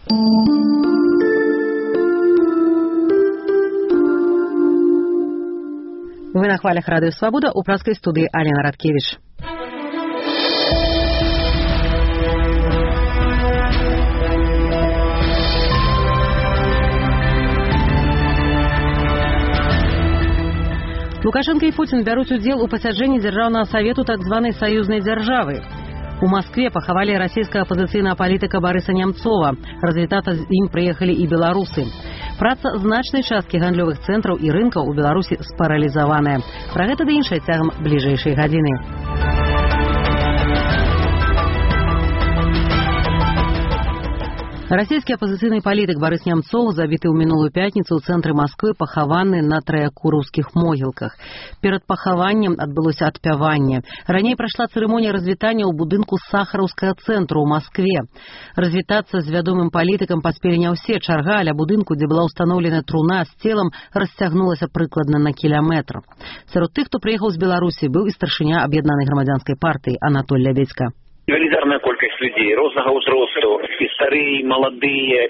Вы на хвалях Радио Свобода, у праской студии Алена Радкевич. Лукашенко и Путин берут удел у пасяджэння Дзяржаўнага Совету так званой союзной державы. У Москве пахавали российского оппозиционного политика Бориса Немцова. Развітацца з ім приехали и белорусы. Праца значной частки гандлёвых центров и рынков у Беларуси спарализованная. Про гэта да іншае цягам ближайшей гадзіны. Российский оппозиционный политик Борис Немцов забіты ў мінулую пятніцу ў цэнтры Москвы пахаваны на траякураўскіх могілках. Перад пахаваннем адбылося адпяванне. Раней прайшла цырымонія развітання ў будынку Сахараўскага цэнтру ў Москве. Развітацца з вядомым палітыкам паспелі не ўсе. Чарга ля будынку, дзе была ўстаноўлена труна з целам, расцягнулася прыкладна на кіляметр. Сярод тых, хто прыехаў з Беларусі, быў і старшыня аб'яднанай грамадзянскай партыі Анатоль Лябедзька. Велізарная колькасць людзей рознага ўзросту, і старыя, і маладыя,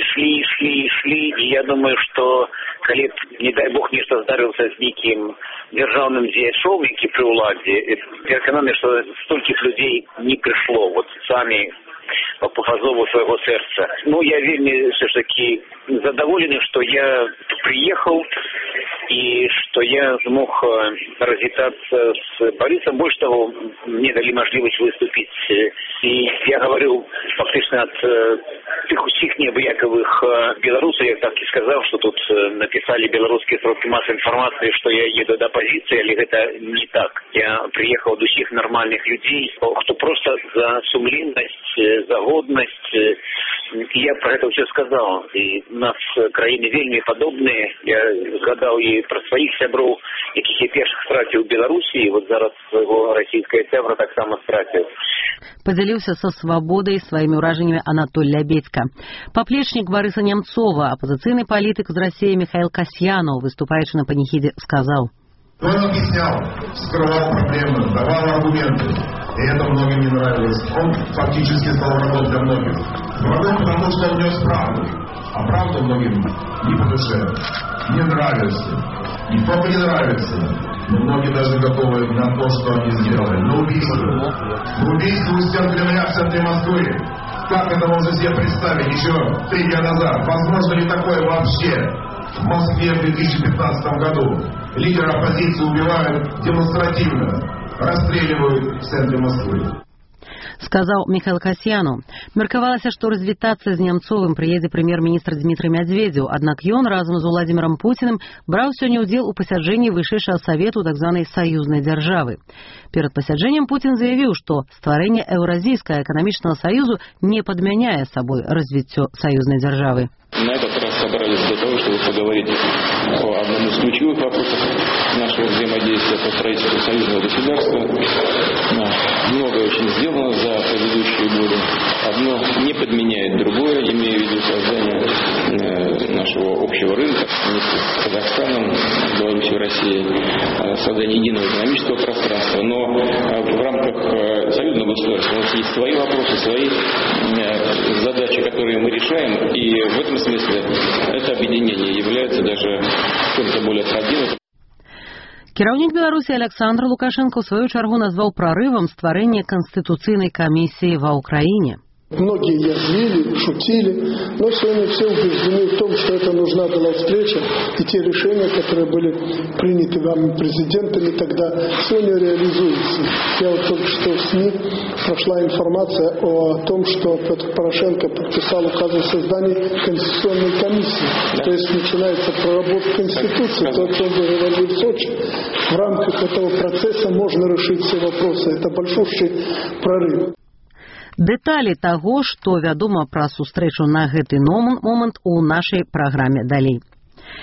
ішлі, і я думаю, што калі, не дай Бог, нешта здарылася з нейкім дзяржаўным дзеячом, які пры ўладзе, перакананы, што столькіх людей не прыйшло, вот самі по пазову свайго сэрца. Ну, я вельмі все ж таки задаволены, што я приехал и что я смог развітацца с Борисом. Больше того, мне дали возможность выступить. И я говорил фактично от тых усіх неабыякавых белорусов. Я так и сказал, что тут написали белорусские средства массовой информации, что я еду до оппозиции, или это не так. Я приехал от усіх нормальных людей, кто просто за сумліннасць, за годнасць. И я про это все сказал. И у нас краіны вельмі падобныя. Я згадал и про своих сяброў, якіх я першых страціў у Беларусі, і вот зараз свайго расійская сябра таксама страціў. Подзяліўся со свободой своими уражениями Анатоль Лябедзька. Поплечник Бориса Немцова, оппозиционный политик из России Михаил Касьянов, выступающий на панихиде, сказал: Он объяснял, скрывал проблемы, давал аргументы, и это многим не нравилось. Он фактически стал врагом для многих. Врагом, потому что он нес правду, а правда многим не по душе, не нравится. И только не нравится, но многие даже готовы на то, что они сделали. На убийство у стен Кремля в центре Москвы. Как это можно себе представить еще 3 дня назад? Возможно ли такое вообще? В Москве в 2015 году лидеры оппозиции убивают демонстративно, расстреливают в центре Москвы. Сказал Михаил Касьянов. Меркавалася, што развітацца з Немцовым прыедзе прэм'ер-міністр Дмітрый Мядзведзеў, аднак ён разам з Уладзімірам Пуціным браў сёння ўдзел у пасяджэнні вышэйшага савету так званай саюзнай дзяржавы. Перад пасяджэннем Пуцін заявіў, што стварэнне Еўразійскага эканамічнага саюзу не падмяняе сабой развіццё саюзнай дзяржавы. На этот раз собрались для того, чтобы поговорить о одном из ключевых вопросов нашего взаимодействия по строительству союзного государства. Многое очень сделано за предыдущие годы. Одно не подменяет другое, имея в виду создание нашего общего рынка вместе с Казахстаном, Беларусью, Россией, создание единого экономического пространства. Но в рамках союзного государства у нас есть свои вопросы, свои задачи, которые мы решаем, и в этом смысле это объединение является даже чем-то более правдивым. Кіраўнік Беларусі Александр Лукашенко ў сваю чаргу назваў прарывам стварэнне Конституцыйнай камісіі ва Украіне. Многие язвили, шутили, но сегодня все убеждены в том, что это нужна была встреча, и те решения, которые были приняты вами президентами тогда, сегодня реализуются. Я вот только что в СМИ прошла информация о том, что Петр Порошенко подписал указ о создании Конституционной комиссии. То есть начинается проработка Конституции. То, о чем вы говорили в Сочи, в рамках этого процесса можно решить все вопросы. Это большущий прорыв. Дэталі таго, што вядома пра сустрэчу на гэты момант у нашай праграме далей.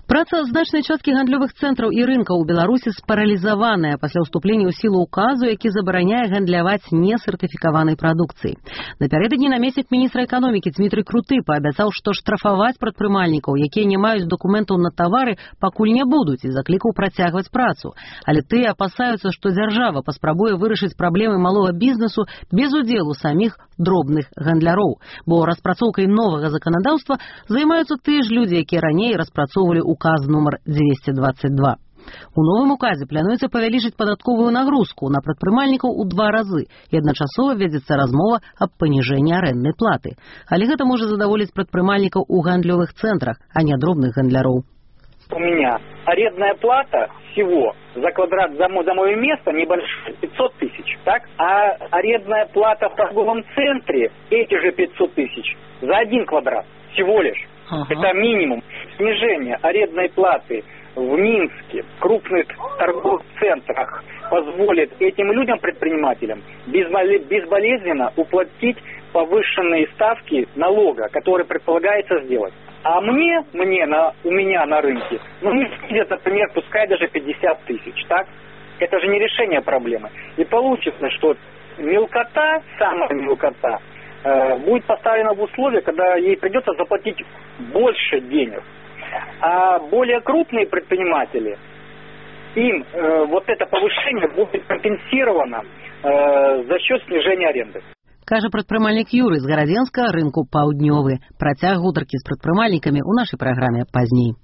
Праца значнай часткі гандлёвых цэнтраў і рынкаў у Беларусі спаралізаваная пасля ўступлення ў сілу ўказу, які забараняе гандляваць несертыфікаванай прадукцыі. Напярэдадні намеснік міністра эканомікі Дмітрый Круты паабяцаў, што штрафаваць прадпрымальнікаў, якія не маюць дакументаў на тавары, пакуль не будуць, і заклікаў працягваць працу. Але тыя апасаюцца, што дзяржава паспрабуе вырашыць праблемы малога бізнесу без удзелу саміх дробных гандляроў, бо распрацоўкай новага заканадаўства займаюцца тыя ж людзі, якія раней распрацоўвалі указ нумар 222. У новым указе плануецца павялічыць падатковую нагрузку на прадпрымальнікаў у 2 разы і адначасова вядзецца размова аб паніжэнні арэнднай платы. Але гэта можа задаволіць прадпрымальнікаў у гандлёвых цэнтрах, а не дробных гандляроў. У меня арендная плата всего за квадрат за мое место небольшое 500 тысяч, так? А арендная плата в торговом центре эти же 500 тысяч за 1 квадрат всего лишь. Это минимум. Снижение арендной платы в Минске, в крупных торговых центрах позволит этим людям, предпринимателям, безболезненно уплатить повышенные ставки налога, которые предполагается сделать. А у меня на рынке, где-то, например, пускай даже 50 тысяч, так? Это же не решение проблемы. И получится, что мелкота, самая мелкота, будет поставлена в условия, когда ей придется заплатить больше денег. А более крупные предприниматели, им вот это повышение будет компенсировано за счет снижения аренды. Кажа прадпрымальнік Юрый з Гарадзенска, рынку Паўднёвы. Працяг гутаркі з прадпрымальнікамі ў нашай праграме пазней.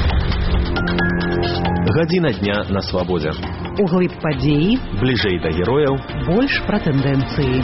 Гадзіна дня на свабодзе. Углыб падзеі, бліжэй да герояў, больш пра тэндэнцыі.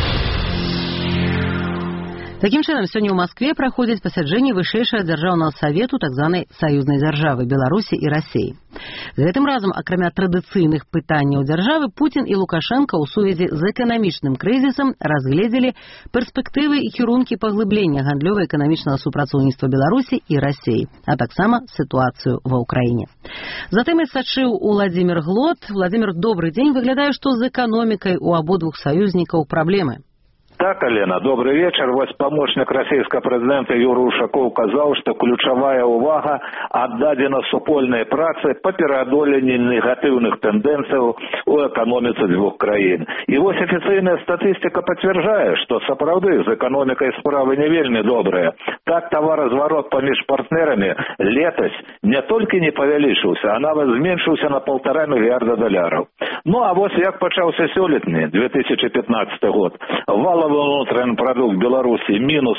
Такім чынам, сёння ў Маскве праходзяць пасяджэнні вышэйшага дзяржаўнага савету так званай саюзнай дзяржавы Беларусі і Расіі. Гэтым разам, акрамя традыцыйных пытанняў дзяржавы, Пуцін і Лукашенко ў сувязі з эканамічным крызісам разгледзелі перспектывы і кірункі паглыблення гандлёва-эканамічнага супрацоўніцтва Беларусі і Расіі, а таксама сітуацыю ва ўкраіне. Затым і сачыў Уладзімір Глот. Владзімір, добры дзень. Выглядае, што з эканомікай у абодвух саюзнікаў праблемы. Так, Алена, добрый вечер. Вот помощник российского президента Юрий Ушаков сказал, что ключевая увага отдадена супольной праце по переодолению негативных тенденций у экономицы двух краин. И вот официальная статистика подтверждает, что сапраўды с экономикой справы не вельми добрые. Так товарозварот поміж партнерами летось не только не повеличился, а нават зменшился на $1,5 миллиарда. Ну а вот як почался сёлетний 2015 год. Валовый внутренний продукт Беларуси минус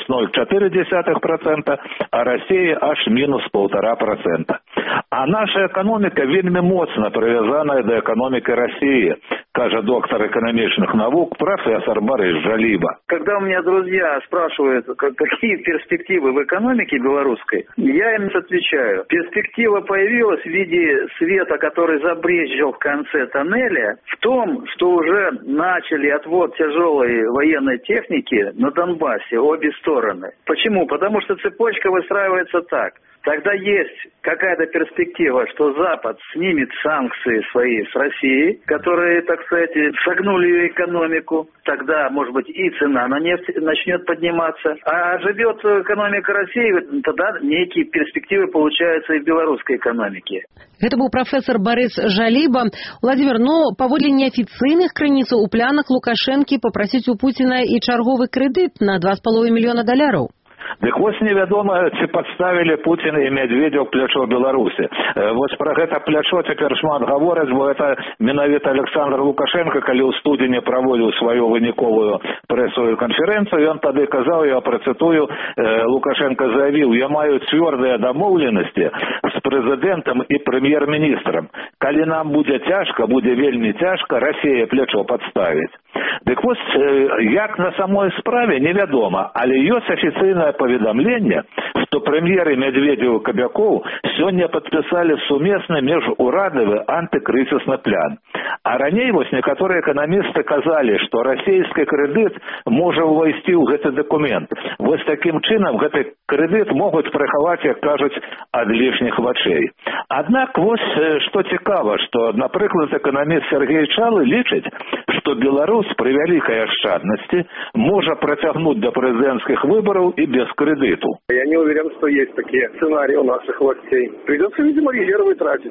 0,4%, а России аж минус 1,5%. А наша экономика вельми моцно привязана до экономики России, кажет доктор экономичных наук профессор Борис Жалиба. Когда у меня друзья спрашивают, какие перспективы в экономике белорусской, я им отвечаю. Перспектива появилась в виде света, который забрезжил в конце тоннеля, в том, что уже начали отвод тяжелой военной техники на Донбассе, обе стороны. Почему? Потому что цепочка выстраивается так. Тогда есть какая-то перспектива, что Запад снимет санкции свои с России, которые, так сказать, согнули ее экономику. Тогда, может быть, и цена на нефть начнет подниматься. А живет экономика России, тогда некие перспективы получаются и в белорусской экономике. Это был профессор Борис Жалиба. Владимир, но паводле неофициальных крыніц у планах Лукашенко попросить у Путина и чарговый кредит на $2,5 миллиона. Дык вось невядома, ці падставілі Пуцін і Медведзеў плячо Беларусі. Вось пра гэта плячо цяпер шмат гавораць, бо гэта менавіта Александр Лукашенко, калі ў студзені праводзіў сваю выніковую прэсовую канферэнцыю, ён тады казаў, я працытую, Лукашенко заявіў: «Я маю цвёрдыя дамоўленасці з прэзідэнтам і прэм'ер-міністрам. Калі нам будзе цяжка, будзе вельмі цяжка, Расія плячо падставіць». Дык вось, як на самой справе, невядома, але ёсць афіцыйнае паведамленне, што прэм'еры Медведзеў і Кабякоў сёння падпісалі сумесны міжурадавы антыкрызісны план. А раней вось некаторыя эканамісты казалі, што расійскі крэдыт можа ўвайсці ў гэты дакумент. Вось такім чынам гэты крэдыт могуць прыхаваць, як кажуць, ад лішніх вачэй. Аднак вось што цікава, што, напрыклад, эканаміст Сергей Чалы лічыць, што Беларусь пры вялікай ашчаднасці можа працягнуць да прэзідэнцкіх выбараў і без крэдыту. Я не уверен, что есть такие сценарии у наших властей. Придется, видимо, резервы тратить.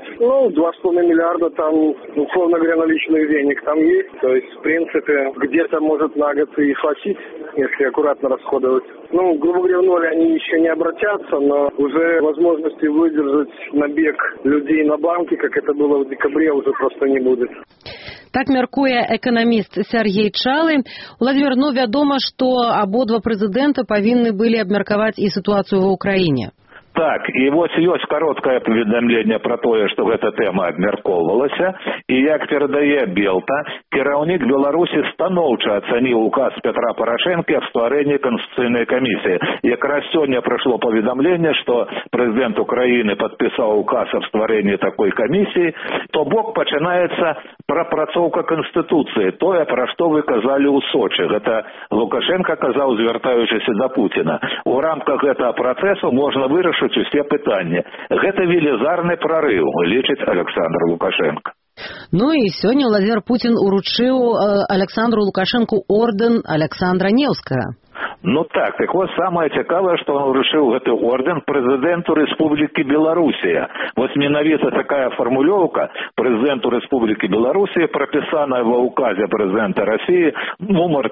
2,5 миллиарда там, условно говоря, наличных денег там есть. То есть, в принципе, где-то может на год и хватить, если аккуратно расходовать. Грубо говоря, в ноль они еще не обратятся, но уже возможности выдержать набег людей на банки, как это было в декабре, уже просто не будет. Так мяркуе эканаміст Сергей Чалы. Владимир, вядома, што абодва прэзідэнта павінны былі абмеркаваць і сітуацыю ва ўкраіне. Так, і вось ёсць кароткае паведамленне пра тое, што гэта тэма абмяркоўвалася, і як перадае Белта, кіраўнік Беларусі станоўча ацаніў указ Петра Порошенко аб стварэнні Конституцыйнай камісіі. Якраз сёння прыйшло паведамленне, што прэзідэнт Украіны падпісаў указ аб стварэнні такой камісіі, то бок пачынаецца прапрацоўка Конституцыі, тое, пра што вы казалі ў Сочы. Гэта Лукашенко казаў, звяртаючыся да Пуціна. У рамках гэтага працэсу можна вырашыць усе пытанні. Гэта велізарны прарыў, лічыць Александр Лукашенко. І сёння Владимир Путин уручыў Александру Лукашенку ордэн Александра Невскага. Так вот самае цікавае, што он вручыў гэты ордэн прэзідэнту Рэспублікі Беларусія. Вось менавіта такая фармулёўка прэзідэнту Рэспублікі Беларусія прапісаная ва ўказе прэзідэнта Расіі нумар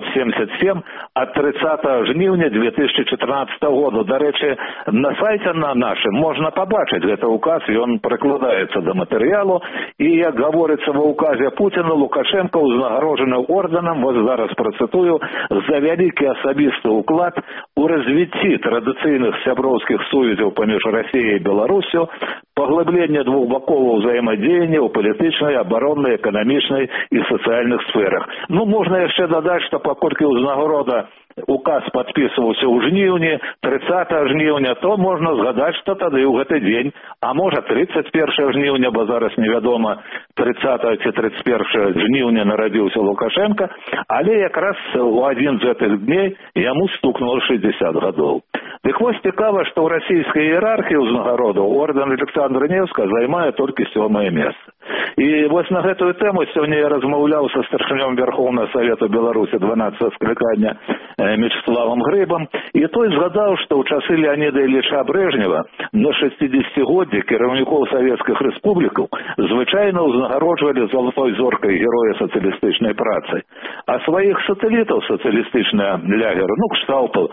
577 ад 30 жніўня 2014 года. Дарэчы, на сайце на нашым можна пабачыць гэты ўказ, ён прыкладаецца да матэрыялу, і, як гаворыцца ва ўказе Пуціна, Лукашенко узнагароджаны ордэнам, вось зараз працытую, за вялікі асабісты ўклад у развіцці традыцыйных сяброўскіх сувязяў паміж Расіяй і Беларусю, паглыбленне двухбакового ўзаемадзеяння ў палітычнай, абароннай, эканамічнай і сацыяльных сферах. Можна яшчэ дадаць, што паколькі ўзнагарода указ подписывался ў жніўні, 30 жніўня, то можна згадаць, што тады ў гэты дзень, а можа 31 жніўня, бо зараз невядома, 30 ці 31 жніўня нарадзіўся Лукашенко, але якраз у адзін з гэтых дней яму стукнуло 60 гадоў. Дык вось цікава, што ў расійскай іерархіі ўзнагародаў ордэн Александра Невскага займае толькі 7-е месца. І вось на гэтую тэму сёння я размаўляў са старшынём Верховнага Савету Беларусі 12-го склікання Мячеславом Грыбам, і той згадаў, што ў часы Леоніда Ілліча Брежнева на 60-годдзе кіраўнікоў савецкіх рэспублікаў звычайна ўзнагароджвалі залатой зоркай героя сацыялістычнай працы, а сваіх сатэлітаў сацыялістычныя лягеры, кшталту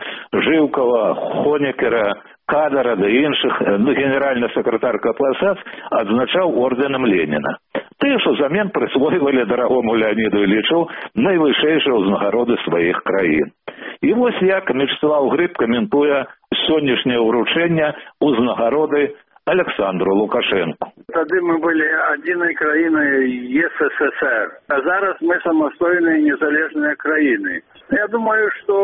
Жыўкава, Хонекера, Кадара да іншых, генеральны сакратар КПСС адзначаў ордэнам Леніна. Тыя ж узамен прысвойвалі дарагому Леоніду Іллічу найвышэйшыя ўзнагароды сваіх краін. І вось як Мячеслав Грыб каментуе сённяшняе ўручэнне ўзнагароды Александру Лукашенку. Тады мы были адзінай краінай СССР, а зараз мы самастойныя незалежныя краіны. Я думаю, что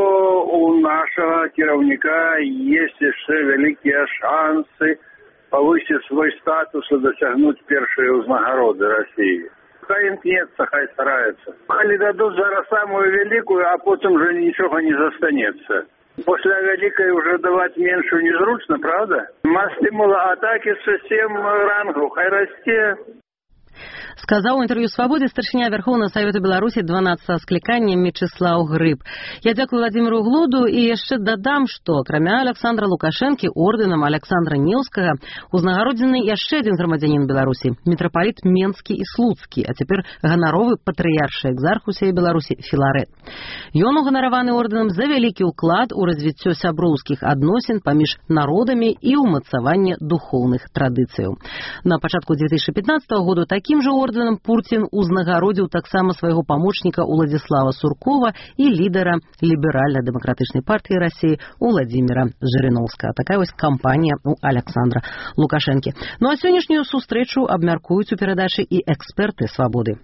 у нашего кіраўніка есть еще великие шансы повысить свой статус и досягнуть первые узнагароды России. Хай имкнется, хай старается. Хай дадут зараз самую великую, а потом уже ничего не застанется. После великой уже давать меньшую незручно, правда? Стимула атаки со 7 рангов, хай расте. Сказаў у інтэрв'ю «Свабодзе» старшыня Верховнага Савету Беларусі 12-го склікання Мячеслав Грыб. Я дзякую Владимиру Глоду і яшчэ дадам, што акрамя Александра Лукашэнкі ордэнам Александра Невскага узнагародзены яшчэ адзін грамадзянін Беларусі, мітрапаліт Менскі і Слуцкі, а цяпер ганаровы патрыяршы экзарх усей Беларусі Філарэт. Ён уганараваны ордэнам за вялікі ўклад у развіццё сяброўскіх адносін паміж народамі і ўмацаванне духоўных традыцыяў. На пачатку 2015 года такім жа ордэнам Путін узнагародзіў таксама свайго памочніка Уладзіслава Суркова і лідара ліберальна-дэмакратычнай партыі Расіі Уладзіміра Жырыноўскага. Такая вось кампанія у Александра Лукашэнкі. А сённяшнюю сустрэчу абмяркуюць у перадачы і эксперты «Свабоды».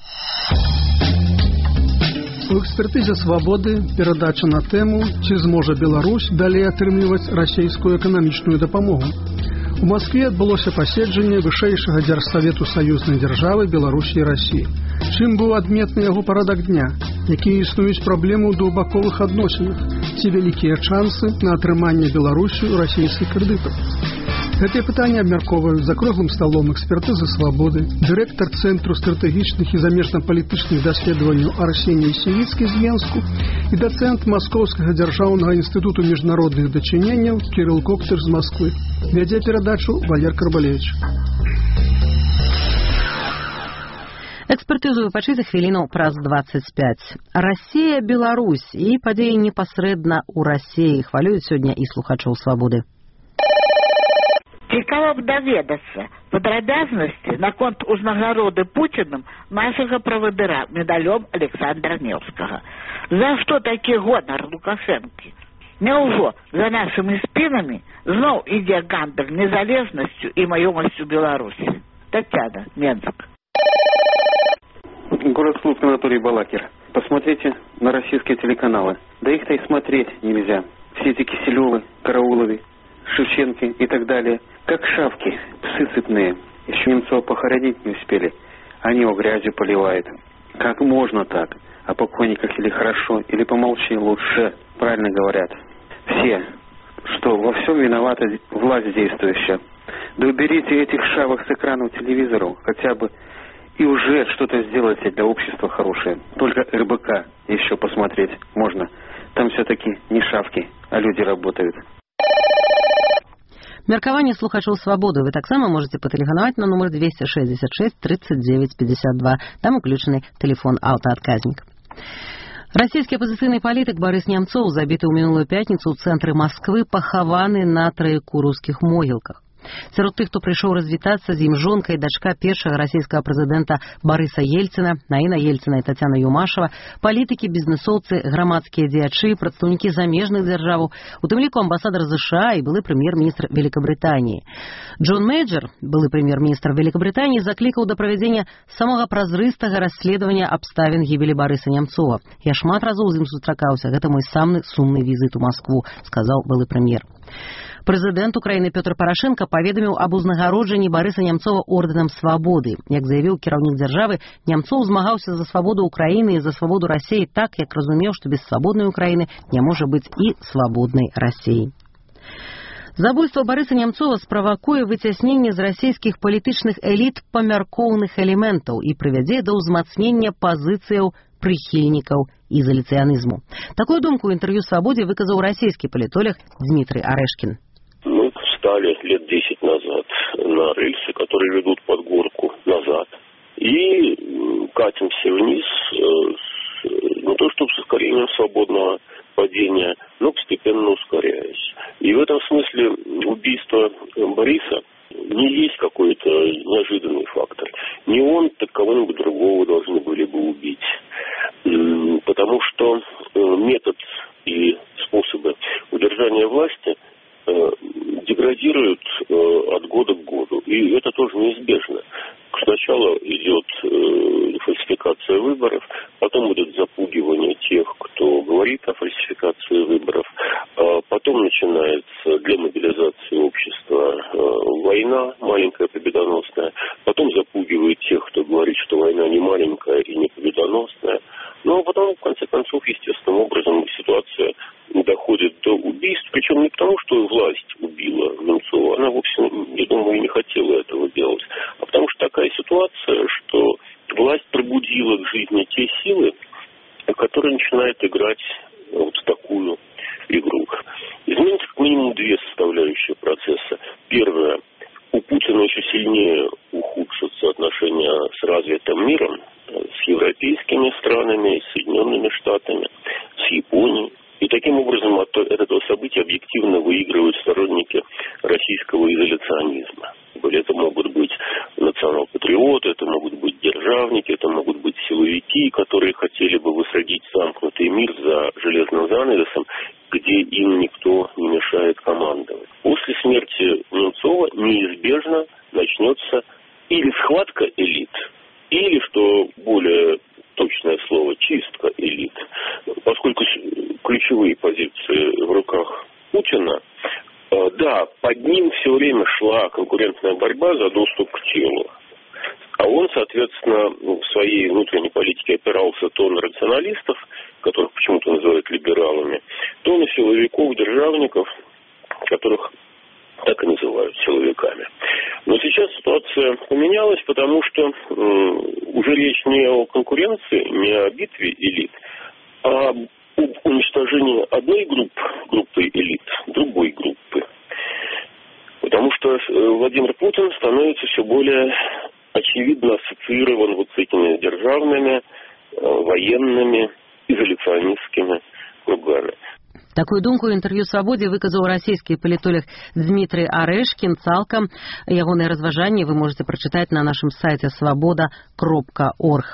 У экспертызе «Свабоды» перадача на тэму, ці зможа Беларусь далей атрымліваць расійскую эканамічную дапамогу. У Маскве адбылося паседжанне вышэйшага дзяржсавету саюзнай дзяржавы Беларусі і Расіі. Чым быў адметны яго парадак дня? Якія існуюць праблемы ў двухбаковых адносінах? Ці вялікія шансы на атрыманне Беларусю расійскіх крэдытаў? Гэтае пытанне абмяркоўваюць за круглым сталом экспертызы свабоды, дырэктар Цэнтру стратэгічных і замежна-палітычных даследаванняў Арсеній Сівіцкі з Менску і дацэнт Маскоўскага дзяржаўнага інстытуту міжнародных дачыненняў Кірыл Коктыр з Москвы. Вядзе перадачу Валер Карбалевич. Экспертызу вы пачуеце хвіліну праз 25. Расія, Беларусь і падзеі непасрэдна ў Расіі хвалююць сёння і слухачоў свабоды. Цікава б даведацца падрабязнасці наконт узнагароды Пуціным нашага правадыра медалём Александра Невскага. За што такі гонар Лукашэнкі? Няўжо за нашымі спінамі зноў ідзе гандаль незалежнасцю і маёмасцю Беларусі? Татьяна, Менск. Город Слуцк, Анатолий Балакир. Посмотрите на российские телеканалы. Да их-то и смотреть нельзя. Все эти Киселевы, Карауловы, Шевченки и так далее. Как шавки, псы цепные. Еще Немцова похоронить не успели. Они его грязью поливают. Как можно так? О покойниках или хорошо, или помолчи лучше. Правильно говорят. Все, что во всем виновата власть действующая. Да уберите этих шавок с экранов телевизоров, хотя бы. И уже что-то сделайте для общества хорошее. Только РБК еще посмотреть можно. Там все-таки не шавки, а люди работают. Меркаванне слухачоў свабоды вы таксама можете патэлефанаваць на нумар 266 39 52. Там уключаны телефон аўтаадказнік. Расійскі апозіцыйны палітык Барыс Нямцоў забіты ў мінулую пятніцу ў цэнтры Масквы, пахаваны на траекураўскіх могілках. Сярод тых, хто прыйшоў развітацца з ім жонка і дачка першага расійскага прэзідэнта Барыса Ельцына, Наіна Ельцына і Тацяна Юмашава, палітыкі, бізнэсоўцы, грамадскія дзеячы, прадстаўнікі замежных дзяржаваў, у тым ліку амбасадар США і былы прэм'ер-міністр Великабрытаніі. Джон Мейджор, былы прэм'ер-міністр Великабрытаніі, заклікаў да правядзення самага празрыстага расследавання абставін гібелі Барыса Нямцова. Я шмат разоў з ім сустракаўся, гэта мой самы сумны візіт у Маскву, сказаў былы прэм'ер. Прэзідэнт Украіны Пётр Парашенко паведаміў аб узнагароджанні Барыса Нямцова ордэнам свабоды. Як заявіў кіраўнік дзяржавы, Нямцоў змагаўся за свабоду Украіны і за свабоду Расіі так, як разумеў, што без свабоднай Украіны не можа быць і свабоднай Расіі. Забойства Барыса Нямцова справакуе выцясненне з расійскіх палітычных эліт памяркоўных элементаў і прывядзе да ўзмацнення пазіцыяў прыхільнікаў ізаляцыянізму. Такую думку ў інтэрв'ю «Свабодзе» выказаў расійскі палітолог Дмітрий Орешкин. Мы встали лет 10 назад на рельсы, которые ведут под горку назад. И катимся вниз, не то чтобы с ускорением свободного падения, но постепенно ускоряясь. И в этом смысле убийство Бориса не есть какой-то неожиданный фактор. Не он, так кого-нибудь другого должны были бы убить. Потому что метод и способы удержания власти деградируют от года к году. И это тоже неизбежно. Сначала идет фальсификация выборов, потом идет запугивание тех, кто говорит о фальсификации выборов, потом начинается для мобилизации общества война маленькая, победоносная, потом запугивает тех, кто говорит, что война не маленькая и не победоносная. Ну, а потом, в конце концов, естественным образом ситуация доходит до убийств, причем не потому, что власть убила Немцова, она вовсе, я думаю, и не хотела этого делать, а потому что такая ситуация, что власть пробудила к жизни те силы, которые начинают играть вот в такую игру. Изменится как минимум две составляющие процесса. Первое, у Путина еще сильнее ухудшатся отношения с развитым миром, с европейскими странами, с Соединенными Штатами, с Японией. И таким образом от этого события объективно выигрывают сторонники российского изоляционизма. Это могут быть национал-патриоты, это могут быть державники, это могут быть силовики, которые хотели бы высадить замкнутый мир за железным занавесом, где им никто не мешает командовать. После смерти Немцова неизбежно начнется или схватка элит, или, что более точное слово, чистка элит. Поскольку ключевые позиции в руках Путина, да, под ним все время шла конкурентная борьба за доступ к телу. А он, соответственно, в своей внутренней политике опирался то на рационалистов, которых почему-то называют либералами, то на силовиков, державников, которых так и называют силовиками. Но сейчас ситуация поменялась, потому что уже речь не о конкуренции, не о битве элит, а об уничтожении одной группы элит, другой группы. Потому что Владимир Путин становится все более очевидно ассоциирован вот с этими державными, военными, изоляционистскими кругами. Такую думку ў інтэрв'ю «Свабодзе» выказаў расійскі палітолог Дмітрый Арэшкін. Цалкам ягоныя разважанні вы можете прачытаць на нашым сайце svoboda.org.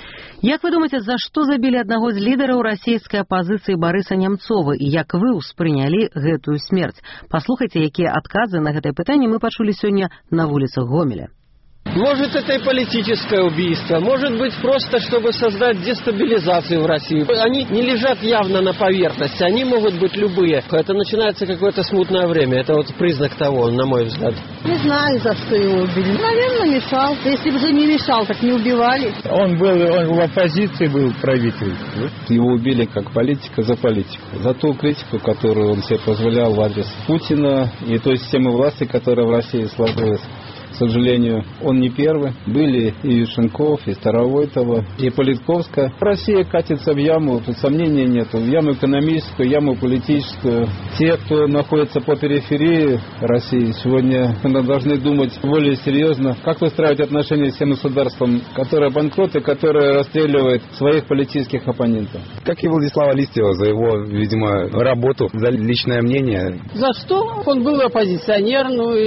Як вы думаеце, за што забілі аднаго з лідараў расійскай апазіцыі Барыса Нямцова і як вы ўспрынялі гэтую смерць? Паслухайце, якія адказы на гэтае пытанне мы пачулі сёння на вуліцах Гомеля. Может, это и политическое убийство, может быть, просто чтобы создать дестабилизацию в России. Они не лежат явно на поверхности, они могут быть любые. Это начинается какое-то смутное время, это вот признак того, на мой взгляд. Не знаю, за что его убили. Наверное, мешал. Если бы же не мешал, так не убивали. Он в оппозиции был правитель. Его убили как политика за политику. За ту критику, которую он себе позволял в адрес Путина и той системы власти, которая в России сложилась. К сожалению, он не первый. Были и Юшенков, и Старовойтова, и Политковская. Россия катится в яму, тут сомнений нету. В яму экономическую, яму политическую. Те, кто находится по периферии России, сегодня должны думать более серьезно, как выстраивать отношения с тем государством, которое банкрот и которое расстреливает своих политических оппонентов. Как и Владислава Листьева за его, видимо, работу, за личное мнение. За что? Он был оппозиционер,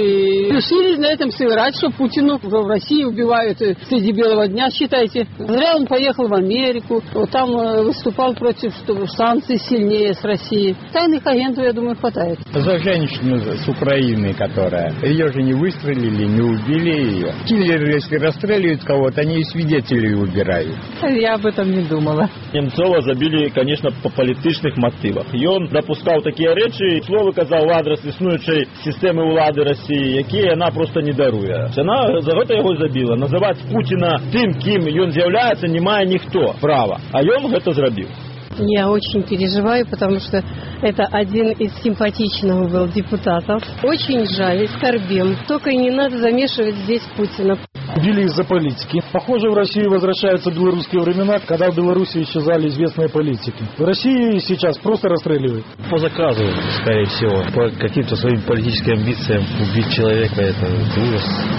и решили на этом сыграть, что Путину в России убивают среди белого дня, считайте. Зря он поехал в Америку, там выступал против, чтобы санкции сильнее с России. Тайных агентов, я думаю, хватает. За женщину с Украины, которая, ее же не выстрелили, не убили ее. Киллеры, если расстреливают кого-то, они и свидетелей убирают. Я об этом не думала. Немцова забили, конечно, по політичних мотивах. І він допускав такі речі, слово казав в адрес існуючої системи влади Росії, які вона просто не дарує. Вона за це його забила. Називати Путіна тим, ким він з'являється, не має ніхто права. А він це зробив. Я очень переживаю, потому что это один из симпатичных был депутатов. Очень жаль, скорбим. Только и не надо замешивать здесь Путина. Убили из-за политики. Похоже, в России возвращаются белорусские времена, когда в Беларуси исчезали известные политики. В России сейчас просто расстреливают. По заказу, скорее всего. По каким-то своим политическим амбициям убить человека – это ужас.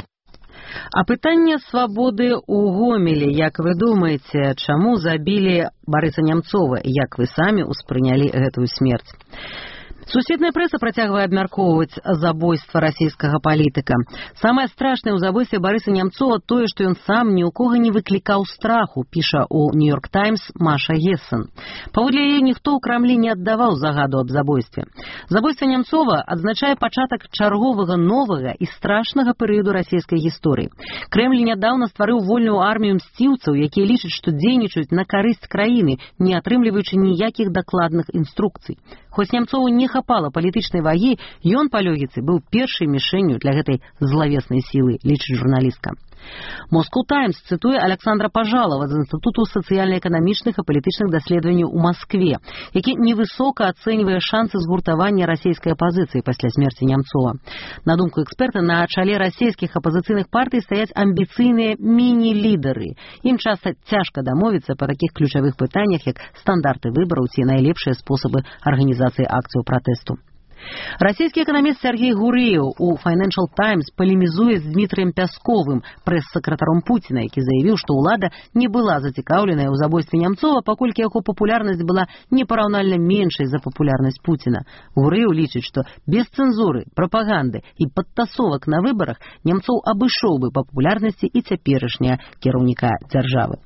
А пытанне свабоды ў Гомелі, як вы думаеце, чаму забілі Барыса Нямцова, як вы самі ўспрынялі гэтую смерць? Сусветная прэса працягвае абмяркоўваць забойства расійскага палітыка. Самае страшнае ў забойстве Барыса Нямцова тое, што ён сам ні ў кога не выклікаў страху, піша ў Нью-Йорк Таймс Маша Гессен. Паводле яе ніхто ў Крамлі не аддаваў загаду аб забойстве. Забойства Нямцова адзначае пачатак чарговага новага і страшнага перыяду расійскай гісторыі. Крэмль нядаўна стварыў вольную армію мсціўцаў, якія лічаць, што дзейнічаюць на карысць краіны, не атрымліваючы ніякіх дакладных інструкцый. Хоць Нямцову не хапала палітычнай вагі, ён па логіцы быў першай мішэнню для гэтай злавеснай сілы, лічыць журналістка. Moscow Times цытуе Александра Пажалова з Інстытуту сацыяльна-эканамічных і палітычных даследаванняў у Маскве, які невысока ацэньвае шансы згуртавання расійскай апазіцыі пасля смерці Нямцова. На думку эксперта, на чале расійскіх апазіцыйных партый стаяць амбіцыйныя міні-лідары. Ім часта цяжка дамовіцца па такіх ключавых пытаннях, як стандарты выбараў ці найлепшыя спосабы арганізацыі акцыяў пратэсту. Расійскі эканаміст Сергей Гуреев у Financial Times полемізуе з Дмітрием Пясковым, прэс-сакратаром Путіна, які заявіў, што ўлада не была зацікаўленая ў забойстве Нямцова, паколькі яго папулярнасць была непараўнальна меншай за папулярнасць Путіна. Гуреев лічыць, што без цэнзуры, прапаганды і падтасовак на выбарах Нямцоў абышоў бы папулярнасці і цяперашняя кіраўніка дзяржавы.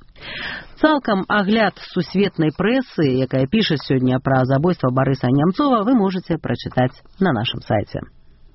Цалкам агляд сусветнай прэсы, якая піша сёння пра забойства Барыса Нямцова, вы можете прачытаць на нашым сайце.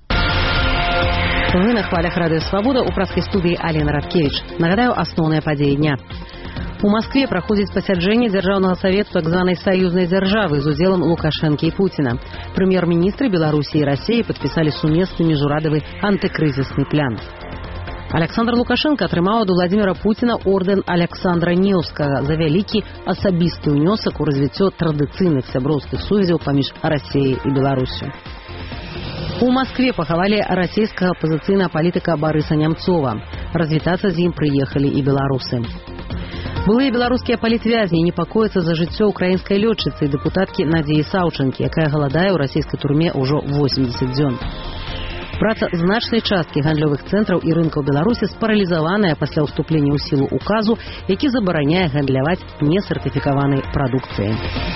Вы на хвалях радыё «Свабода», у праскай студыі Алена Радкевіч. Нагадаю, асноўныя падзеі дня. У Маскве праходзіць пасяджэнне Дзяржаўнага савету так званай саюзнай дзяржавы з удзелам Лукашэнкі і Пуціна. Прэм'ер-міністры Беларусі і Расіі падпісалі сумесны міжурадавы антыкрызісны план. Александр Лукашенко атрымаў ад Владимира Путина орден Александра Неўскага за вялікі асабісты ўнёсак у развіццё традыцыйных сяброўскіх сувязяў паміж Расіяй і Беларусю. У Москве пахавалі расійскага апазіцыйнага палітыка Барыса Нямцова. Развітацца з ім прыехалі і беларусы. Былыя беларускія палітвязні непакояцца за жыццё украінскай лётчыцы і дэпутаткі Надзеі Саўчанкі, якая галадае ў расійскай турме ўжо 80 дзён. Праца значнай часткі гандлёвых цэнтраў і рынкаў Беларусі спаралізаваная пасля ўступлення ў сілу указу, які забараняе гандляваць несертыфікаванай прадукцыяй.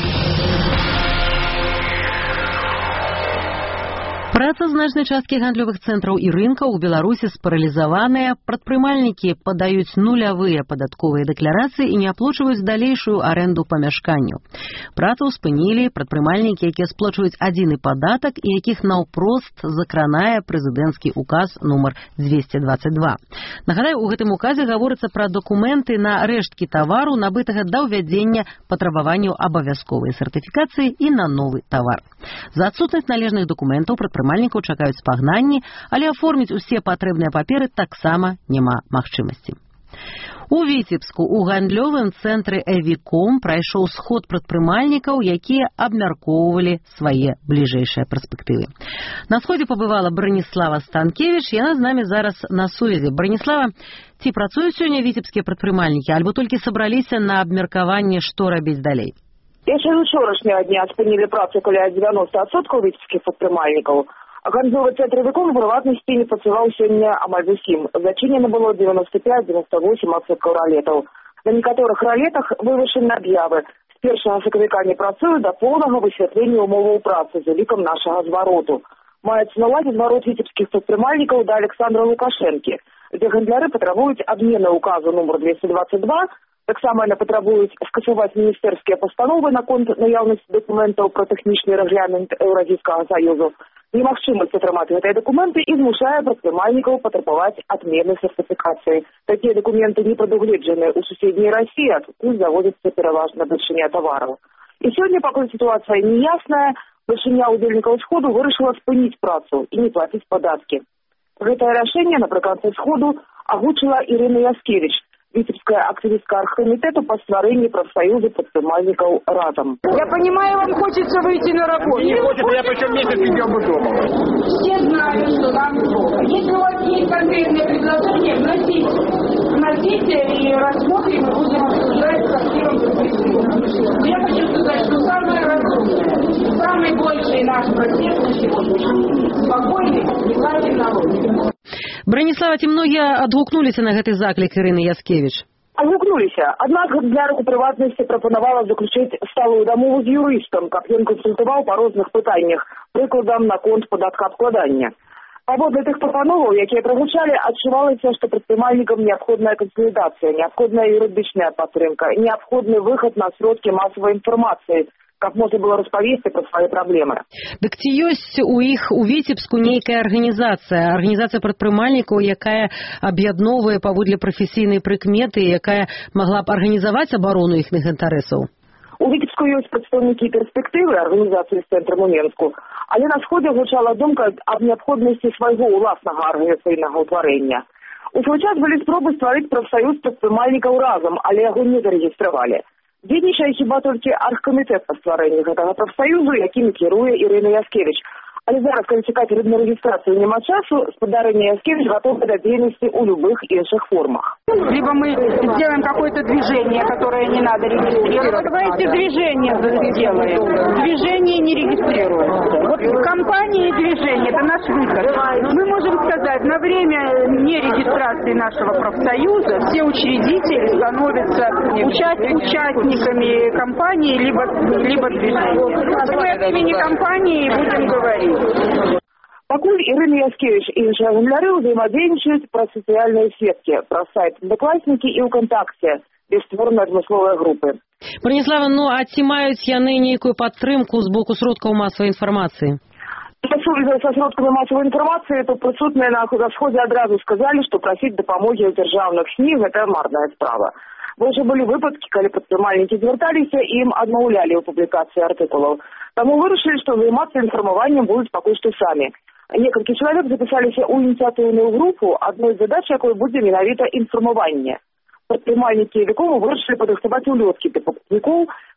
Праца значнай часткі гандлёвых цэнтраў і рынкаў у Беларусі спаралізаваная, прадпрымальнікі падаюць нулявыя падатковыя дэкларацыі і не аплачваюць далейшую арэнду памяшканню. Працу спынілі прадпрымальнікі, якія сплачваюць адзіны падатак і якіх наўпрост закранае прэзідэнцкі указ нумар 222. Нагадаю, у гэтым указе гаворыцца пра дакументы на рэшткі тавару, набытага да ўвядзення патрабаванняў абавязковай сертыфікацыі і на новы тавар. За адсутнасць належных дакументаў прадпрымальнікаў чакаюць спагнанні, але аформіць усе патрэбныя паперы таксама няма магчымасці. У Віцебску у гандлёвым цэнтры «Эвіком» прайшоў сход прадпрымальнікаў, якія абмяркоўвалі свае бліжэйшыя перспектывы. На сходзе пабывала Браніслава Станкевіч, яна з намі зараз на сувязі. Браніслава, ці працуюць сёння віцебскія прадпрымальнікі, альбо толькі сабраліся на абмеркаванне, што рабіць далей? Яшчэ з учорашняга дня спынілі працу каля 90% віцебскіх прадпрымальнікаў. А гандлёвы цэнтр «Эвіком» у прыватнасці не працаваў сёння амаль зусім. Зачынена было 95-98 адсоткаў ралетаў. На некаторых ралетах вывешаны аб'явы. З 1 сакавіка не працуюць да поўнага высвятлення умоваў працы з улікам нашага звароту. Маецца на ўвазе зварот віцебскіх прадпрымальнікаў да Александра Лукашэнкі, дзе гандляры патрабуюць адмены указу нумар 222. Таксама яны патрабуюць скасаваць міністэрскія пастановы наконт наяўнасці дакументаў пра тэхнічны рэгламент Еўразійскага саюзу. Немагчымасць атрымаць гэтыя дакументы і змушае прадпрымальнікаў патрабаваць адмены сертыфікацыі. Такія дакументы не прадугледжаны ў суседняй Расіі, адкуль завозіцца пераважна дачыня тавараў. І сёння, пакуль сітуацыя неясная, дачыня ўдзельнікаў сходу вырашыла спыніць працу і не плаціць падаткі. Гэтае рашэнне напрыканцы сходу агучыла Ірына Яскевіч, віцебская активистка оргкомитета по створению профсоюза предпринимальников «Разом». Я понимаю, вам хочется выйти на работу. Не хочется, я почем месяц сидел бы дома. Все знают, что нам плохо. Если у вас есть конкретные предложения, вносите и рассмотрим, и будем обсуждать со всем предпринимателем. Я хочу сказать, что самое разумное, самый больший наш протест на сегодня спокойный, неправильный народ. Браніслава, ці многія адгукнуліся на гэты заклік Ірыны Яскевіч? Адгукнуліся. Аднак гандлярак у прыватнасці прапанавала заключыць сталую дамову з юрыстам, каб ён кансультаваў па розных пытаннях, прыкладам наконт падаткаабкладання. Паводле тых прапановаў, якія прагучалі, адчувалася, што прадпрымальнікам неабходная кансалідацыя, неабходная юрыдычная падтрымка, неабходны выхад на сродкі масавай інфармацыі, как можно было распавесці пра свае праблемы. Дык ці ёсць у іх у Віцебску нейкая арганізацыя прадпрымальнікаў, якая аб'ядноўвае паводле прафесійнай прыкметы, якая магла б арганізаваць абарону іхных інтарэсаў? У Віцебску ёсць прадстаўнікі перспектывы арганізацыі з цэнтрам у Менску, але на сходзе гучала думка аб неабходнасці свайго ўласнага арганізацыйнага ўтварэння. У свой час былі спробы стварыць прафсаюз прадпрымальнікаў «Разом», але яго не зарэгістравалі. Дзейнічае хіба толькі аргкамітэт па стварэнні гэтага прафсаюзу, якім кіруе Ірына Яскевіч. Але зараз, калі чакаць на регистрацию няма часу, спадарыня Яскевич готова до деятельности у любых инших формах. Либо мы сделаем какое-то движение, которое не надо регистрировать. Давайте движение сделаем. Движение не регистрируется. Вот компания и движение – это наш выход. Мы можем сказать, на время нерегистрации нашего профсоюза все учредители становятся участниками компании либо движения. Мы от имени компании будем говорить. Пакуль Ірына Яскевіч і іншыя гандляры ўзаемадзейнічаюць праз сацыяльныя сеткі, праз сайт «Одноклассники» і ВКонтакте, дзе створаны адмысловыя групы. Браніслава, а ці маюць яны нейкую падтрымку з боку сродкаў масавай інфармацыі? Со сродками массовой информации, то присутные на сходе одразу сказали, что просить дапамогі ў дзяржаўных СМИ – гэта марная справа. Бо ўжо былі выпадкі, калі прадпрымальнікі звярталіся і ім адмаўлялі ў публікацыі артыкулаў. Таму вырашылі, што займацца інфармаваннем будуць пакуль што самі. Некалькі чалавек запісаліся ў ініцыятыўную групу, адной з задач якой будзе менавіта інфармаванне. Прадпрымальнікі «Эвікому» вырашылі падрыхтаваць улёткі да пакупнікоў,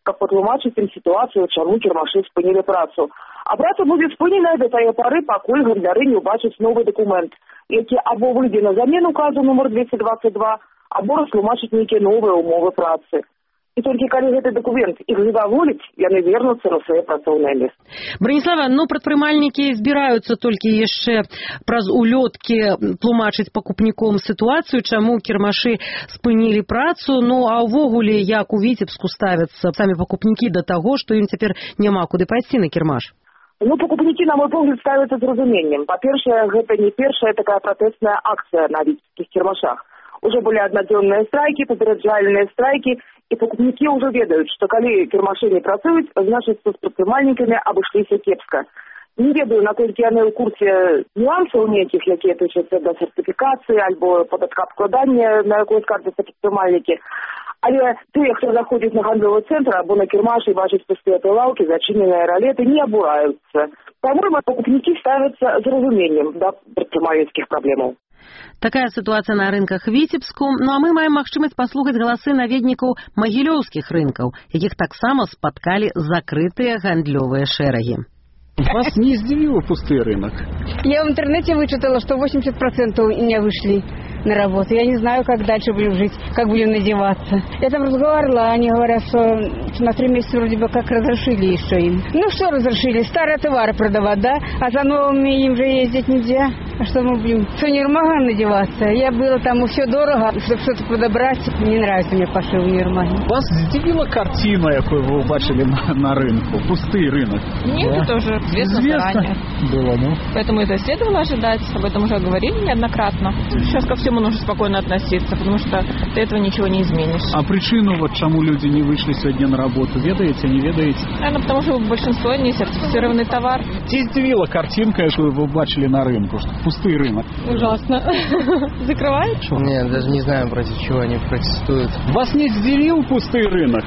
каб патлумачыць ім сітуацыю, чаму кірмашы спынілі працу. А праца будзе спыненая да тае пары, пакуль гандляры не ўбачаць новы дакумент, які або выйдзе на замену указу нумар 222, або растлумачыць нейкія новыя ўмовы працы. І толькі калі гэты дакумент іх задаволіць, яны вернуцца на свае працоўныя месцы. Браніслава, збіральнікі збіраюцца толькі яшчэ праз улёткі тлумачыць пакупніком сітуацыю, чаму кірмашы спынілі працу, а ўвогуле як у Віцебску ставяцца самі пакупнікі да таго, што ім цяпер няма куды пайсці на кірмаш? Пакупнікі, на мой погляд, ставяцца з разуменнем. Па-першае, гэта не першая такая пратэсная акцыя на віцебскіх кірмашах. Уже былі аднадзённыя страйкі, папераджальныя страйкі, і пакупнікі ўжо ведаюць, што калі кірмашы не працуюць, значыць, з прадпрымальнікамі абышліся кепска. Не ведаю, наколькі яны ў курсе нюансаў нейкіх, якія тычацца да сертыфікацыі альбо падаткаабкладання, на якое скардзяцца прадпрымальнікі. Але тыя, хто заходзіць на гандлёвы цэнтр або на кірмаш і бачыць пустыя прылаўкі, зачыненыя ралеты, не абураюцца. По-моему, пакупнікі ставяцца з разуменнем да прадпрымальніцкіх праблемаў. Такая ситуация на рынках Витебску. А мы маем магчымасць паслухаць галасы наведнікаў магілёўскіх рынкаў, якіх таксама спаткалі закрытыя гандлёвыя шэрагі. Вас не здивил пустый рынок? Я в интернете вычитала, что 80% не вышли на работу. Я не знаю, как дальше будем жить, как будем надеваться. Я там разговаривала, они говорят, что на 3 месяца вроде бы как разрешили еще им. Что разрешили? Старые товары продавать, да? А за новыми им же ездить нельзя. А что мы будем? С универмага надеваться? Я была там, все дорого, чтобы что-то подобрать. Не нравится мне пошив в универмаге. Вас здивила картина, якую вы убачили на рынку? Пустый рынок? Нет, да? Это уже известно заранее. Было, Поэтому это следовало ожидать. Об этом уже говорили неоднократно. Сейчас ко всему нужно спокойно относиться, потому что ты этого ничего не изменишь. А причину, чему люди не вышли сегодня на работу, ведаете, не ведаете? Наверное, потому что большинство не сертифицированный товар. Здивила картинка, которую вы убачили на рынку, что пустый рынок. Ужасно. Закрывают? Нет, даже не знаю, против чего они протестуют. Вас не здивил пустый рынок?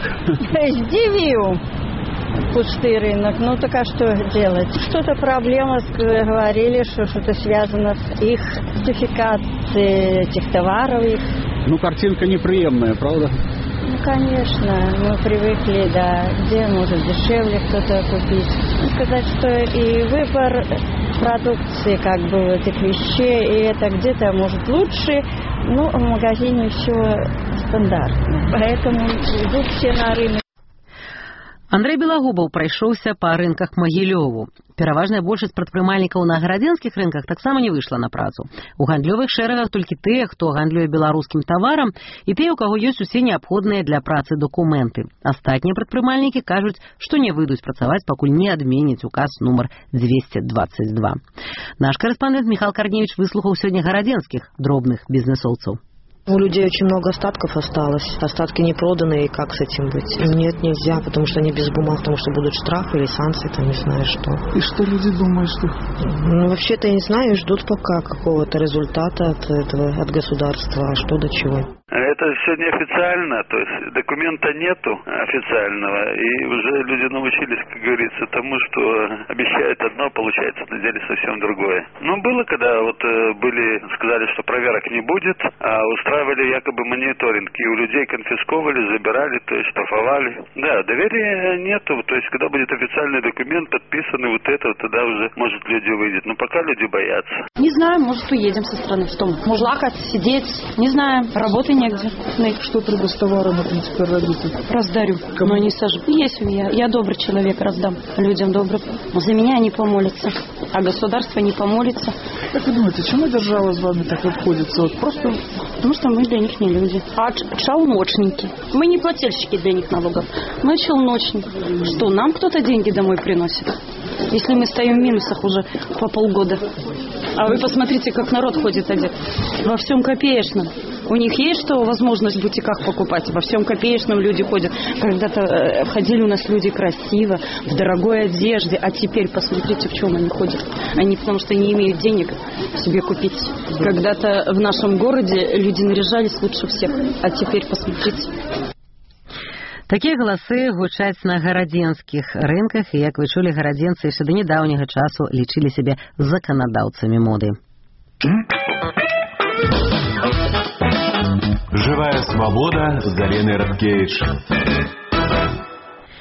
Здивил. Пустый рынок. Так а что делать? Что-то проблема, говорили, что что-то связано с их сертификацией этих товаров. Картинка неприемная, правда? Конечно, мы привыкли, да, где может дешевле кто-то купить. Сказать, что и выбор продукции, этих вещей, и это где-то может лучше, в магазине все стандартно. Поэтому идут все на рынок. Андрэй Белагубаў прайшоўся па рынках Магілёву. Пераважная большасць прадпрымальнікаў на гарадзенскіх рынках таксама не выйшла на працу. У гандлёвых шэрагах толькі тыя, хто гандлюе беларускім таварам, і тыя, у каго ёсць усе неабходныя для працы дакументы. Астатнія прадпрымальнікі кажуць, што не выйдуць працаваць, пакуль не адменяць указ нумар 222. Наш корэспондэнт Михаил Корневич выслухаў сёння гарадзенскіх дробных бізнесоўцаў. У людей очень много остатков осталось. Остатки не проданы, и как с этим быть? Нет, нельзя, потому что они без бумаг, потому что будут штрафы или санкции, там не знаю что. И что люди думают, что? Вообще-то я не знаю, ждут пока какого-то результата от государства, а что до чего. Это все неофициально, то есть документа нету официального, и уже люди научились, как говорится, тому, что обещают одно, получается на деле совсем другое. Было, когда сказали, что проверок не будет, а устраивали якобы мониторинг, и у людей конфисковали, забирали, то есть штрафовали. Да, доверия нету, то есть когда будет официальный документ, подписанный тогда уже, может, люди выйдут. Но пока люди боятся. Не знаю, может, уедем со страны. Что мы? Может, лакать, сидеть, не знаю, работы негде. Что треба с товаром, в принципе, робить? Раздарю, но не сажу. Есть у меня, я добрый человек, раздам людям добрым. За меня они помолятся, а государство не помолится. Как вы думаете, почему держава с вами так обходится? Просто потому, что мы для них не люди, а челночники. Мы не плательщики для них налогов, мы челночники. Что, нам кто-то деньги домой приносит? Если мы стоим в минусах уже по полгода. А вы посмотрите, как народ ходит одет. Во всем копеечном. У них есть что возможность в бутиках покупать? Во всем копеечном люди ходят. Когда-то ходили у нас люди красиво, в дорогой одежде. А теперь посмотрите, в чем они ходят. Они потому что не имеют денег себе купить. Когда-то в нашем городе люди наряжались лучше всех. А теперь посмотрите. Такія галасы гучаць на гарадзенскіх рынках, і, як вы чулі, гарадзенцы яшчэ да нядаўняга часу лічылі сябе заканадаўцамі моды. Живая свобода. Зарена Раткевич.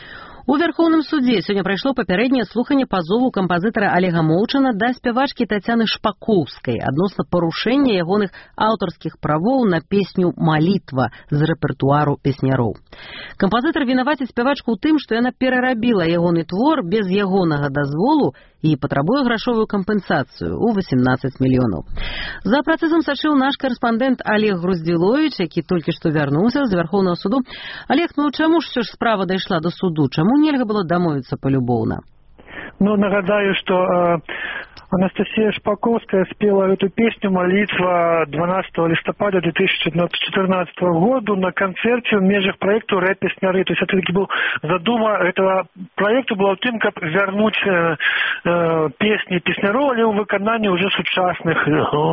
У Верховным суде сёння прайшло папярэдняе слуханне пазову кампазітара Олега Моўчана да спявачкі Тацяны Шпакоўскай адносна парушэння ягоных аўтарскіх правоў на песню «Малітва» з рэпертуару песняроў. Кампазітар вінаваціць спявачку ў тым, што яна перарабіла ягоны твор без ягонага дазволу і патрабуе грашовую кампенсацыю ў 18 мільёнаў. За працэсам сачыў наш карэспандэнт Олег Груздзіловіч, які толькі што вярнуўся з Верховнага суду. Олег, чаму ж усё ж справа дайшла до суду? Чаму нельга было дамовіцца полюбоўна? Нагадаю, что Анастасия Шпаковская спела эту песню «Молитва» 12 листопада 2014 года на концерте в межах проекту «Рэп песняры». То есть это был задума этого проекта была в том, как вернуть песни песняров, але в выканании уже сучасных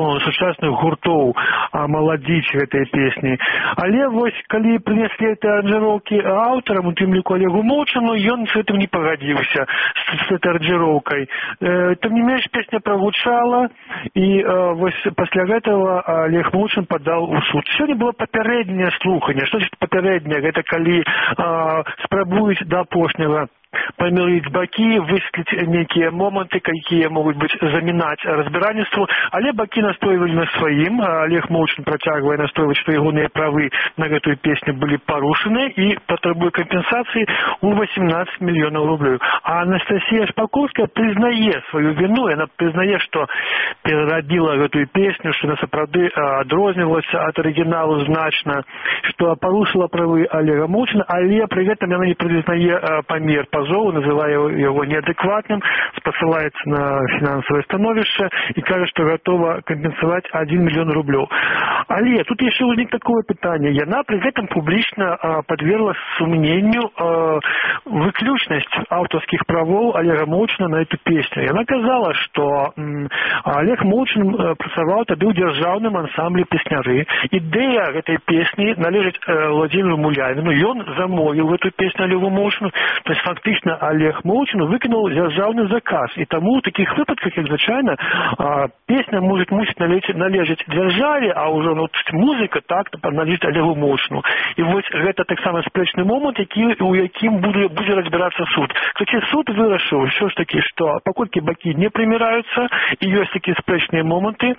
гуртов, омолодить этой песни. Але вось, коли принесли эти аранжировки авторам, у тем лику Олегу Моўчану, он с этим не погодился, с этой аранжировкой. Тем не менее, песня прогучала, и после этого Олег Моўчан подал в суд. Сегодня было папярэдняе слуханне. Что значит папярэдняе? Это коли спрабуюць до апошняга помирить баки, высветлить некие моменты, какие могут быть заминать разбирательству. Але баки настаивали на своим. Олег Моўчан протягивая настаивать, что его правы на эту песню были порушены и потребует компенсации у 18 миллионов рублей. А Анастасия Шпаковская признает свою вину, и она признает, что переродила эту песню, что она сапраўды адрознівалась от оригинала значно, что порушила правы Олега Моўчана, але при этом она не признает помер позова, называя его неадекватным, посылается на финансовое становище и кажется, что готова компенсовать 1 миллион рублей. Але тут еще возник такое питание. Яна при этом публично подверглась сомнению выключность авторских правов Олега Моўчана на эту песню. И она сказала, что Олег Моўчан працаваў тады ў дзяржаўным ансамблі песняры. Ідэя этой песни належит Владимиру Мулявину. И он замовил эту песню Олегу Моўчану. То есть фактично Олег Моўчан выкинул дзяржаўны заказ. И тому в таких выпадках, как звычайна, песня может належить дзяржаве, а уже музыка так належит Олегу Моўчану. И вот это так само спрэчны момент, у якім будзе разбираться суд. Кстати, суд вырашыў все ж таки, что паколькі баки не примираются и есть такие спрэчныя моменты,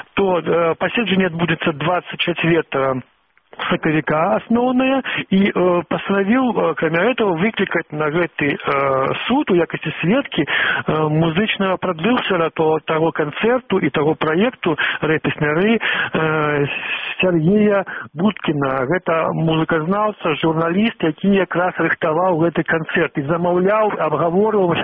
то паседжанне адбудзецца 24 сакавіка основная и постановил, кроме этого, выкликать на гэты суд у якости сведки музычного продюсера того концерту и того проекту «Рэп песняры» Сергея Будкина. Это музыказнаўца, журналист, які якраз рыхтаваў гэты концерт и замаўляў, обговорывал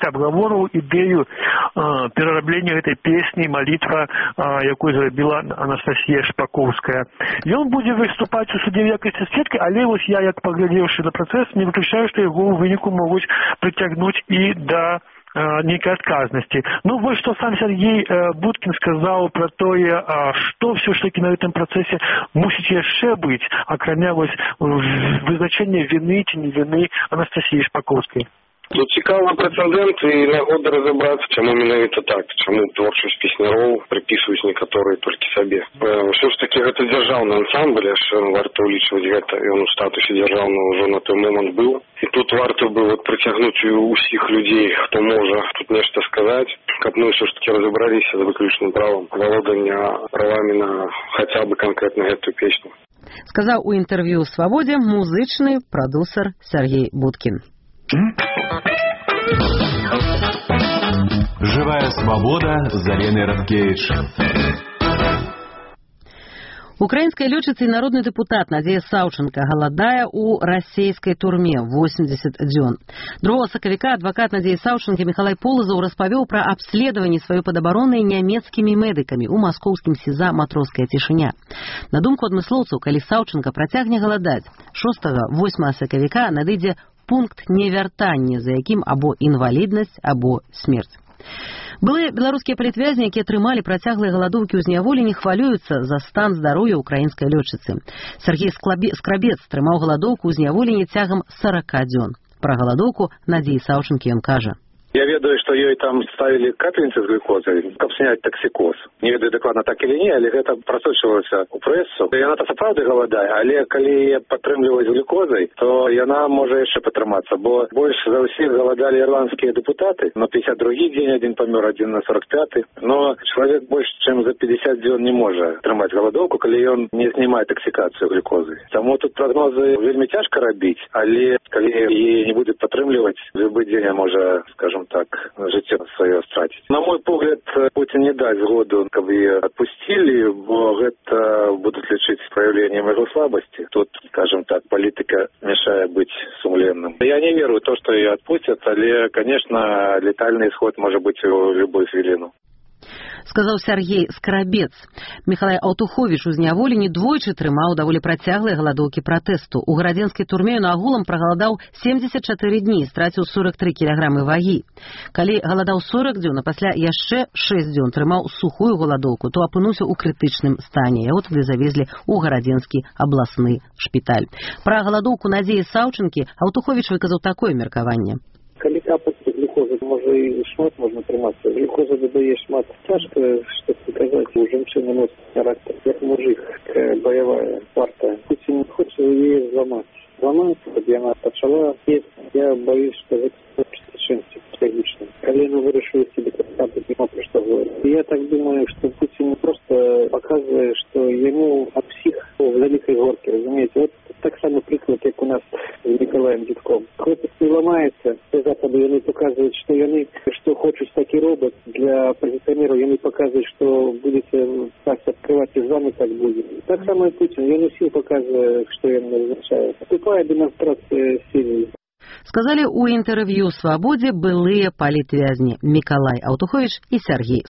идею перараблення этой песни «Молитва», якую зрабила Анастасия Шпаковская. И он будет выступать у суде в якости сведка, але вось я, як поглядевший на процесс, не выключаю, что его в выніку могут притягнуть и до некой отказности. Ну, вот что сам Сергей Будкин сказал про то, что все ж таки на этом процессе мусить яшчэ быть, акрамя вызначения вины ці не вины Анастасии Шпаковской. Тут цікавы прэцэдэнт і нагода разабрацца, чаму менавіта так, чаму творчасць песняров прыпісваюць некаторыя толькі сабе. Ўсё ж такі гэта дзяржаўны ансамбль, аж варта ўлічваць гэта, ён у статусе дзяржаўнага ўжо на той момант быў. І тут варта бы прыцягнуць усіх людзей, хто можа тут нешта сказаць, каб мы ўсё ж такі разабраліся з выключным правам валодання правамі на хаця бы канкрэтна гэтую песню. Сказаў у інтэрв'ю «Свабодзе» музычны прадюсер Сергей Будкин. Живая свобода Зарены Радкевич. Украинская лётчица и народный депутат Надзея Саўченко галадае ў расійскай турме 80 дзён. 2 сакавіка адвакат Надзеі Саўченко Михалай Полазаў распавёў пра абследаванне сваёй падабароны нямецкімі медыкамі ў маскоўскім СІЗА «Матроская цішыня». На думку адмыслоўцаў, калі Саўченко працягне галадаць, 6-8 сакавіка надыдзе пункт невяртання, за якім або інваліднасць, або смерць. Былыя беларускія палітвязні, якія трымалі працяглыя галадоўкі ў зняволенні, хвалююцца за стан здароўя украінскай лётчыцы. Сергей Скрабец трымаў галадоўку ў зняволенні цягам 40 дзён. Пра галадоўку Надзеі Саўченко ён кажа. Я ведаю, што ёй там ставілі капельніцы з глюкозай, каб зняць таксікоз. Не ведаю дакладна так или не, але гэта прасочвалася ў прэсу. Яна-то сапраўды галадае, але калі яе падтрымліваюць глюкозай, то яна можа яшчэ патрымацца, бо больш за ўсіх галадалі ірландскія дэпутаты. На 52-й дзень адзін памёр, адзін на 45-й. Но чалавек больш чым за 50 дзён не можа трымаць галадоўку, калі ён не знімае таксікацыю глюкозы. Таму тут прагнозы вельмі цяжка рабіць, але калі яе не будзе падтрымліваць, любы дзень можа, скажем так, жыццё сваё страціць. На мой погляд, Путин не дасць згоду, каб яе адпусцілі, бо гэта будуць лічыць праяўленнем яго слабасці. Тут, скажем так, палітыка мешае быць сумленным. Я не веру в то, што яе адпусцяць, але, конечно, летальны ісход можа быць у любую хвіліну. Сказаў Сяргей Скрабец. Мікалай Аўтуховіч у зняволенні двойчы трымаў даволі працяглыя галадоўкі пратэсту. У гарадзенскай турме ён агулам прагаладаў 74 дні, страціў 43 кілаграмы вагі. Калі галадаў 40 дзён, а пасля яшчэ 6 дзён трымаў сухую галадоўку, то апынуўся ў крытычным стане. Яго тады завезлі ў гарадзенскі абласны шпіталь. Пра галадоўку Надзеі Саўчынкі Аўтуховіч выказаў такое меркаванне. Калі капаць глюкозы, можа і шмат можна трымацца. Глюкоза дадае шмат. Цяжка што-то казаць. У жанчыны носіць характар, як мужик, баявая, партая. Пуцін не хоча яе зламаць. Зламаць, каб яна пачала пець. Я баюсь, што гэта чымсьці псіхічным. Калі яна вырашыла себе капаць, няма пра што говорить. Я так думаю, што Пуцін просто показывае, што яму ад псіх в великой горке, разумеете. Вот так само приклад, як у нас з Миколаем Дідком. Хлопець не ламаецца, з Западу яны паказваюць, што хочуць такі робот для пазіцыянераў, яны паказваюць, што будете так открываць і замы так будзе. Так само і Путін, ён усім паказвае, што ён назначае. Тупая дэманстрацыя сілы. Сказалі ў інтэрв'ю «Свабодзе» былыя палітвязні Мікалай Аўтуховіч і Сяргей